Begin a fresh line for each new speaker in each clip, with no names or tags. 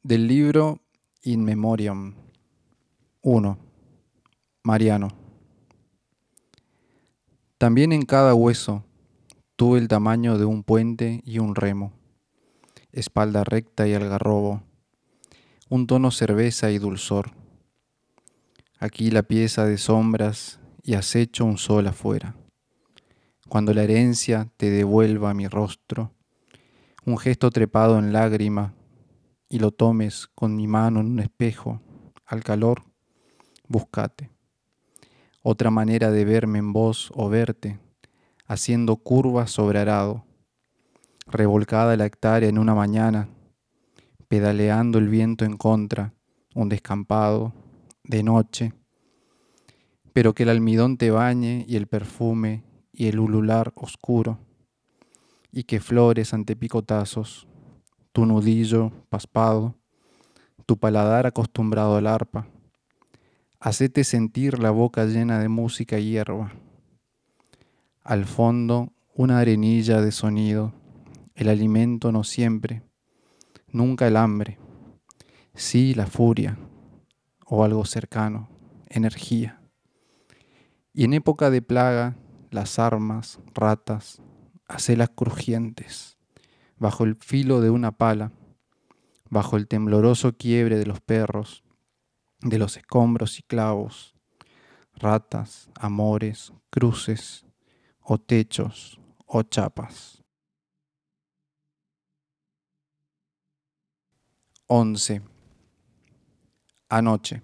Del libro In Memoriam. 1. Mariano. También en cada hueso tuve el tamaño de un puente y un remo, espalda recta y algarrobo, un tono cerveza y dulzor. Aquí la pieza de sombras y acecho un sol afuera. Cuando la herencia te devuelva mi rostro, un gesto trepado en lágrima, y lo tomes con mi mano en un espejo, al calor, búscate. Otra manera de verme en vos o verte, haciendo curvas sobre arado, revolcada la hectárea en una mañana, pedaleando el viento en contra, un descampado, de noche, pero que el almidón te bañe y el perfume y el ulular oscuro, y que flores ante picotazos, tu nudillo paspado, tu paladar acostumbrado al arpa, hacete sentir la boca llena de música y hierba. Al fondo, una arenilla de sonido, el alimento no siempre, nunca el hambre, sí la furia o algo cercano, energía. Y en época de plaga, las armas, ratas, acelas crujientes, bajo el filo de una pala, bajo el tembloroso quiebre de los perros, de los escombros y clavos, ratas, amores, cruces, o techos, o chapas. 11. Anoche.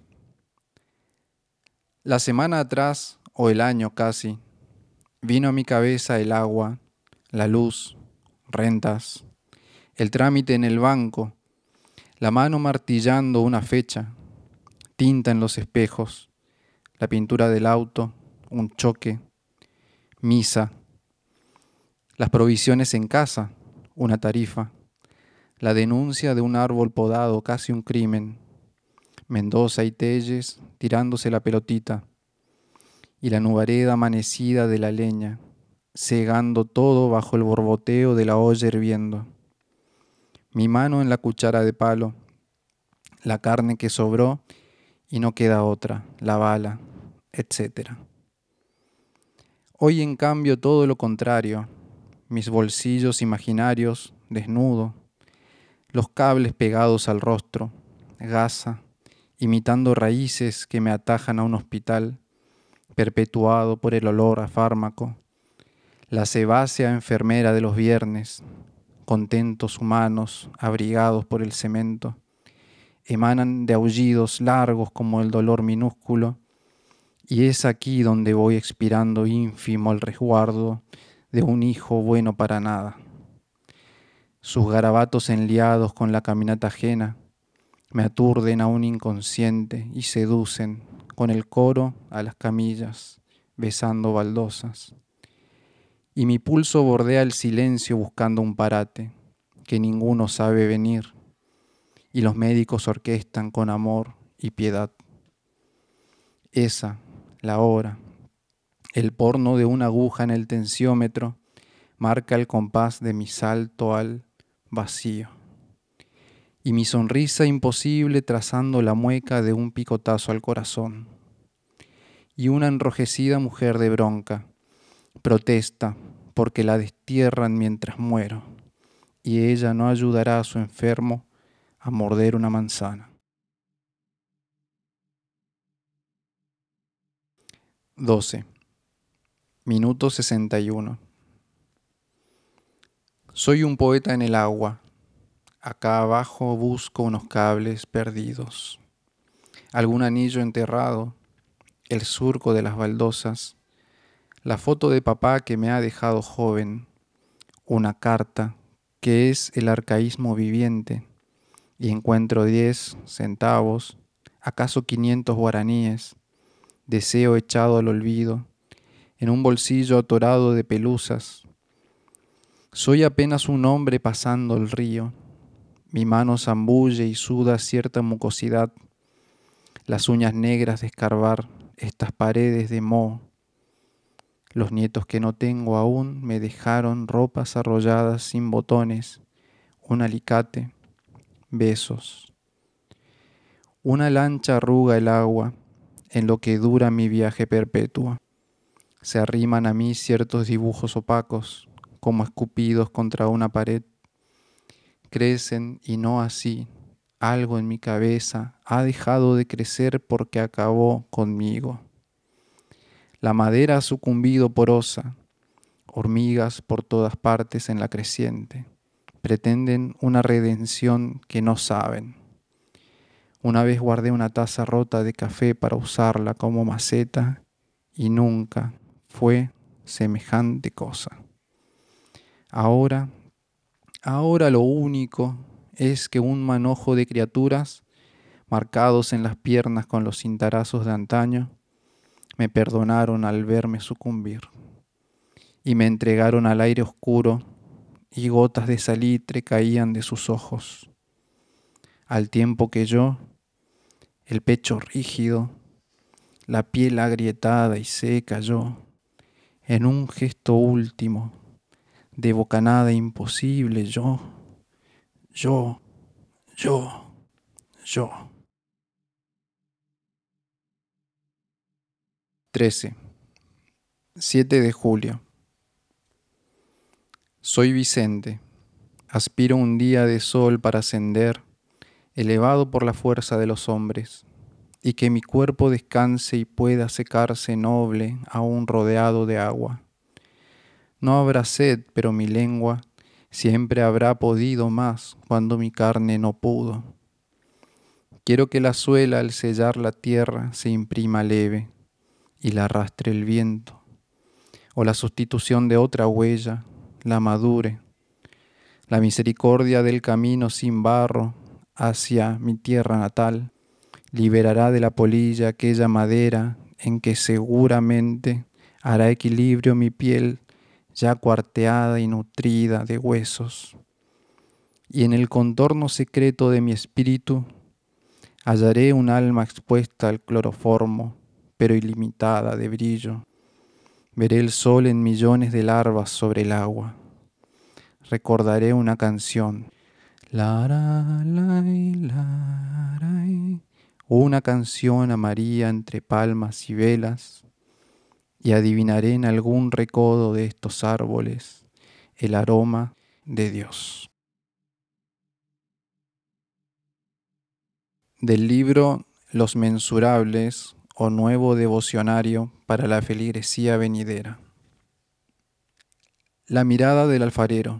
La semana atrás, o el año casi, vino a mi cabeza el agua, la luz, rentas, el trámite en el banco, la mano martillando una fecha, tinta en los espejos, la pintura del auto, un choque, misa, las provisiones en casa, una tarifa, la denuncia de un árbol podado, casi un crimen, Mendoza y Telles tirándose la pelotita, y la nubareda amanecida de la leña, cegando todo bajo el borboteo de la olla hirviendo. Mi mano en la cuchara de palo, la carne que sobró y no queda otra, la bala, etc. Hoy en cambio todo lo contrario, mis bolsillos imaginarios, desnudo, los cables pegados al rostro, gasa, imitando raíces que me atajan a un hospital, perpetuado por el olor a fármaco, la sebácea enfermera de los viernes, contentos humanos abrigados por el cemento, emanan de aullidos largos como el dolor minúsculo, y es aquí donde voy expirando ínfimo el resguardo de un hijo bueno para nada. Sus garabatos enliados con la caminata ajena me aturden a un inconsciente y seducen con el coro a las camillas, besando baldosas. Y mi pulso bordea el silencio buscando un parate que ninguno sabe venir, y los médicos orquestan con amor y piedad. Esa, la hora, el porno de una aguja en el tensiómetro marca el compás de mi salto al vacío. Y mi sonrisa imposible trazando la mueca de un picotazo al corazón. Y una enrojecida mujer de bronca protesta porque la destierran mientras muero, y ella no ayudará a su enfermo a morder una manzana. 12. Minuto 61. Soy un poeta en el agua. Acá abajo busco unos cables perdidos, algún anillo enterrado, el surco de las baldosas, la foto de papá que me ha dejado joven, una carta que es el arcaísmo viviente, y encuentro 10 centavos, acaso 500 guaraníes, deseo echado al olvido, en un bolsillo atorado de pelusas. Soy apenas un hombre pasando el río. Mi mano zambulle y suda cierta mucosidad, las uñas negras de escarbar estas paredes de moho. Los nietos que no tengo aún me dejaron ropas arrolladas sin botones, un alicate, besos. Una lancha arruga el agua en lo que dura mi viaje perpetuo. Se arriman a mí ciertos dibujos opacos, como escupidos contra una pared. Crecen y no así. Algo en mi cabeza ha dejado de crecer porque acabó conmigo. La madera ha sucumbido porosa, hormigas por todas partes en la creciente. Pretenden una redención que no saben. Una vez guardé una taza rota de café para usarla como maceta y nunca fue semejante cosa. Ahora lo único es que un manojo de criaturas, marcados en las piernas con los cintarazos de antaño, me perdonaron al verme sucumbir y me entregaron al aire oscuro y gotas de salitre caían de sus ojos, al tiempo que yo, el pecho rígido, la piel agrietada y seca yo, en un gesto último de bocanada imposible yo, yo, yo. 13. 7 de julio. Soy Vicente. Aspiro un día de sol para ascender, elevado por la fuerza de los hombres, y que mi cuerpo descanse y pueda secarse noble aún rodeado de agua. No habrá sed, pero mi lengua siempre habrá podido más cuando mi carne no pudo. Quiero que la suela al sellar la tierra se imprima leve y la arrastre el viento, o la sustitución de otra huella la madure. La misericordia del camino sin barro hacia mi tierra natal liberará de la polilla aquella madera en que seguramente hará equilibrio mi piel ya cuarteada y nutrida de huesos. Y en el contorno secreto de mi espíritu hallaré un alma expuesta al cloroformo, pero ilimitada de brillo. Veré el sol en millones de larvas sobre el agua. Recordaré una canción. Una canción a María entre palmas y velas, y adivinaré en algún recodo de estos árboles el aroma de Dios. Del libro Los Mensurables o Nuevo Devocionario para la Feligresía Venidera. La mirada del alfarero.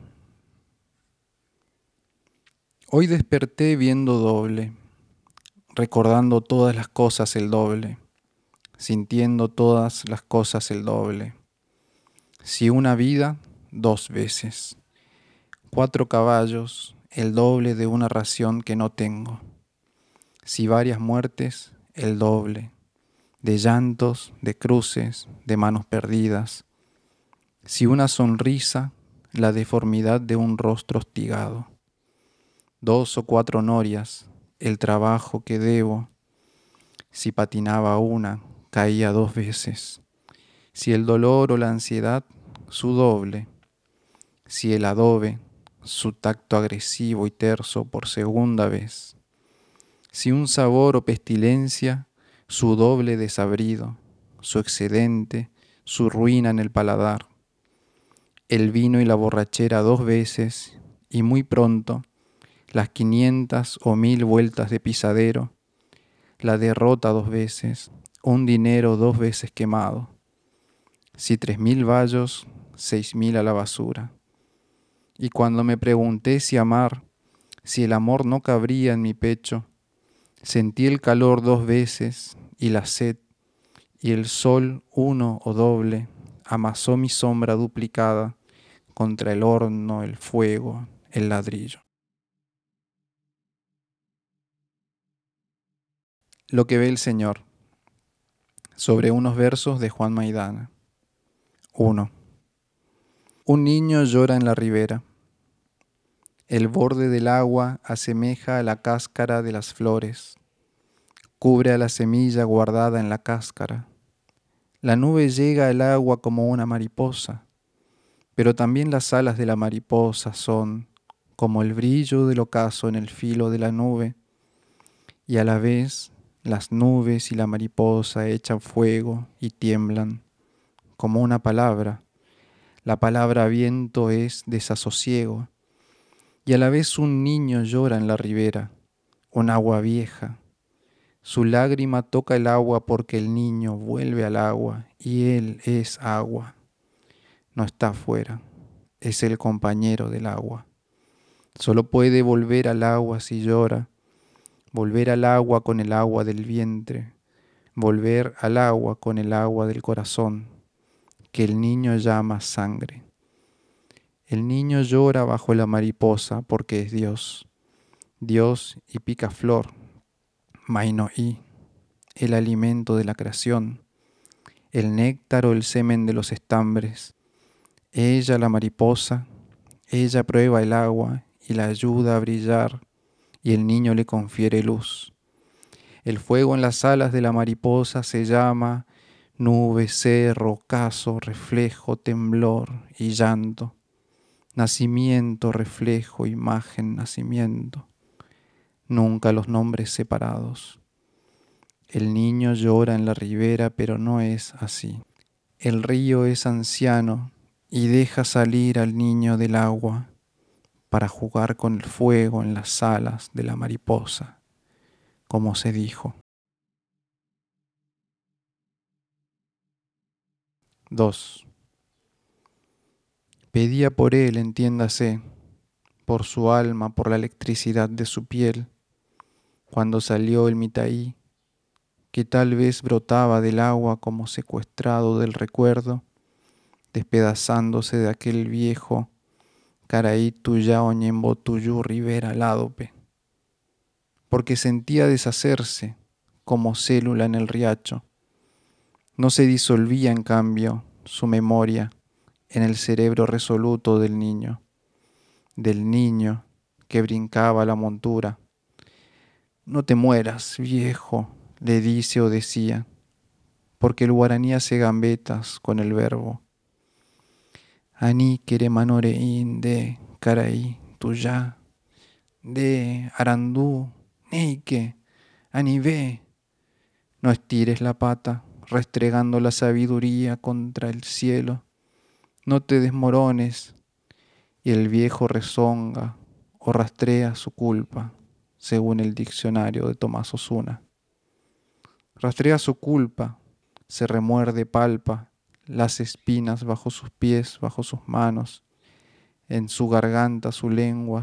Hoy desperté viendo doble, recordando todas las cosas el doble, sintiendo todas las cosas el doble. Si una vida, 2 veces. 4 caballos, el doble de una ración que no tengo. Si varias muertes, el doble. De llantos, de cruces, de manos perdidas. Si una sonrisa, la deformidad de un rostro hostigado. 2 o 4 norias, el trabajo que debo. Si patinaba una, caía 2 veces. Si el dolor o la ansiedad, su doble. Si el adobe, su tacto agresivo y terso por segunda vez. Si un sabor o pestilencia, su doble desabrido, su excedente, su ruina en el paladar. El vino y la borrachera 2 veces, y muy pronto, las 500 o 1000 vueltas de pisadero, la derrota 2 veces, un dinero 2 veces quemado. Si 3000 bayos, 6000 a la basura. Y cuando me pregunté si amar, si el amor no cabría en mi pecho, sentí el calor 2 veces y la sed, y el sol 1 o doble amasó mi sombra duplicada contra el horno, el fuego, el ladrillo. Lo que ve el Señor. Sobre unos versos de Juan Maidana. 1. Un niño llora en la ribera. El borde del agua asemeja a la cáscara de las flores. Cubre a la semilla guardada en la cáscara. La nube llega al agua como una mariposa, pero también las alas de la mariposa son como el brillo del ocaso en el filo de la nube, y a la vez las nubes y la mariposa echan fuego y tiemblan como una palabra. La palabra viento es desasosiego, y a la vez un niño llora en la ribera, un agua vieja. Su lágrima toca el agua porque el niño vuelve al agua y él es agua. No está afuera, es el compañero del agua. Solo puede volver al agua si llora, volver al agua con el agua del vientre, volver al agua con el agua del corazón, que el niño llama sangre. El niño llora bajo la mariposa porque es Dios, Dios y Picaflor, Mainoí, el alimento de la creación, el néctar o el semen de los estambres. Ella, la mariposa, ella prueba el agua y la ayuda a brillar, y el niño le confiere luz. El fuego en las alas de la mariposa se llama nube, cerro, ocaso, reflejo, temblor y llanto. Nacimiento, reflejo, imagen, nacimiento. Nunca los nombres separados. El niño llora en la ribera, pero no es así. El río es anciano y deja salir al niño del agua para jugar con el fuego en las alas de la mariposa, como se dijo. 2. Pedía por él, entiéndase, por su alma, por la electricidad de su piel, cuando salió el Mitaí, que tal vez brotaba del agua como secuestrado del recuerdo, despedazándose de aquel viejo Caraí tuya oñembo tuyu ribera ládope, porque sentía deshacerse como célula en el riacho. No se disolvía, en cambio, su memoria en el cerebro resoluto del niño que brincaba la montura. No te mueras, viejo, le dice o decía, porque el guaraní hace gambetas con el verbo. Ani quere manore in de caraí tuya, de arandú, neike, ani ve. No estires la pata, restregando la sabiduría contra el cielo. No te desmorones. Y el viejo rezonga o rastrea su culpa, según el diccionario de Tomás Osuna. Rastrea su culpa, se remuerde, palpa las espinas bajo sus pies, bajo sus manos, en su garganta, su lengua,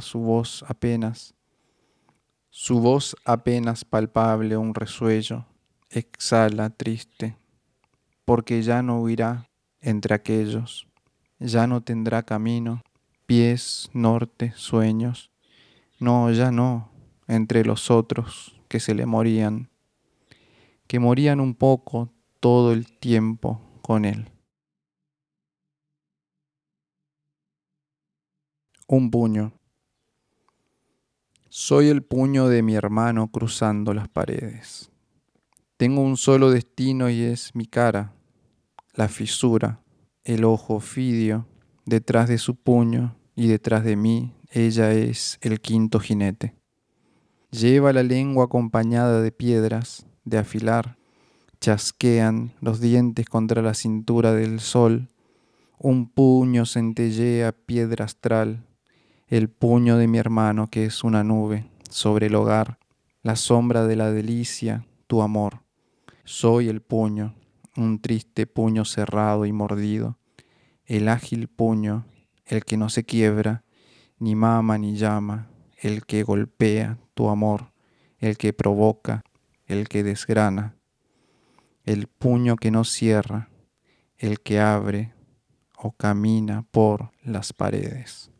su voz apenas palpable, un resuello, exhala triste, porque ya no huirá entre aquellos, ya no tendrá camino, pies, norte, sueños, no, ya no, entre los otros que se le morían, que morían un poco todo el tiempo con él. Un puño. Soy el puño de mi hermano cruzando las paredes. Tengo un solo destino y es mi cara, la fisura, el ojo ofidio, detrás de su puño y detrás de mí, ella es el quinto jinete. Lleva la lengua acompañada de piedras, de afilar, chasquean los dientes contra la cintura del sol, un puño centellea piedra astral, el puño de mi hermano que es una nube sobre el hogar, la sombra de la delicia, tu amor. Soy el puño, un triste puño cerrado y mordido, el ágil puño, el que no se quiebra, ni mama ni llama, el que golpea tu amor, el que provoca, el que desgrana, el puño que no cierra, el que abre o camina por las paredes.